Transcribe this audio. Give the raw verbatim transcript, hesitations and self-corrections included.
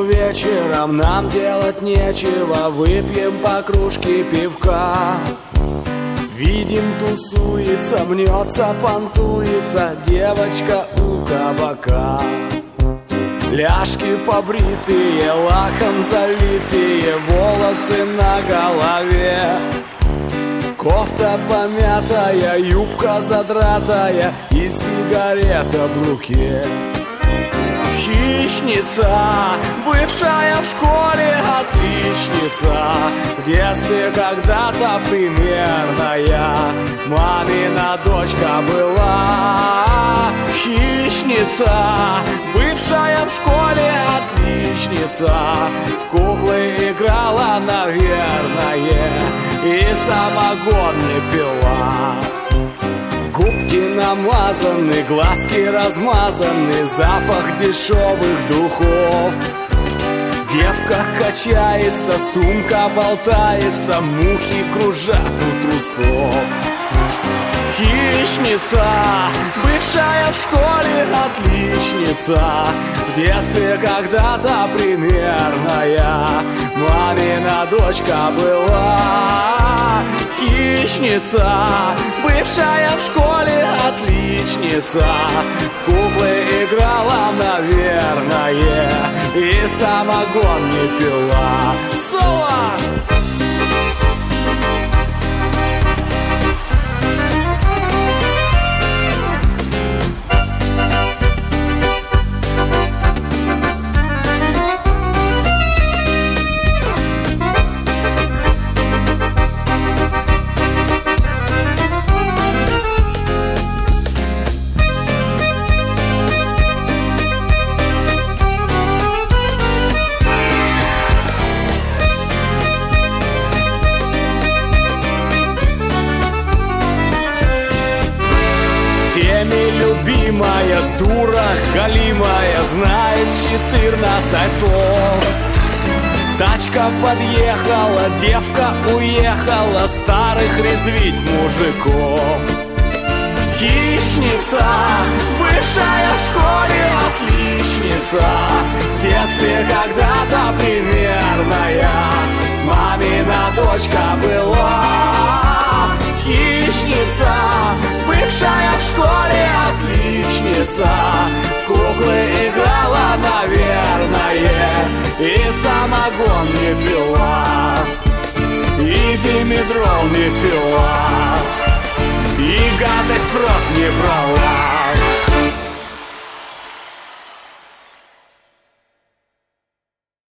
субботу вечером нам делать нечего, выпьем по кружке пивка. Видим, тусуется, мнется, понтуется девочка у кабака. Ляжки побритые, лаком залитые, волосы на голове. Кофта помятая, юбка задратая и сигарета в руке. Хищница, бывшая в школе отличница, в детстве когда-то примерная, мамина дочка была. Хищница, бывшая в школе отличница, в куклы играла, наверное, и самогон не пила. Губки намазаны, глазки размазаны, запах дешевых духов. Девка качается, сумка болтается, мухи кружат у трусов. Хищница, бывшая в школе отличница, в детстве когда-то примерная, мамина дочка была. Хищница, бывшая в школе отличница, в куклы играла, наверное, и самогон не пила. Соло! Любимая дура, галимая, знает четырнадцать слов. Тачка подъехала, девка уехала, старых резвить мужиков. Хищница, бывшая в школе отличница, в детстве когда-то примерная, мамина дочка была. Хищница, бывшая в школе отличница, в куклы играла, наверное, и самогон не пила, и димедрол не пила, и гадость в рот не брала.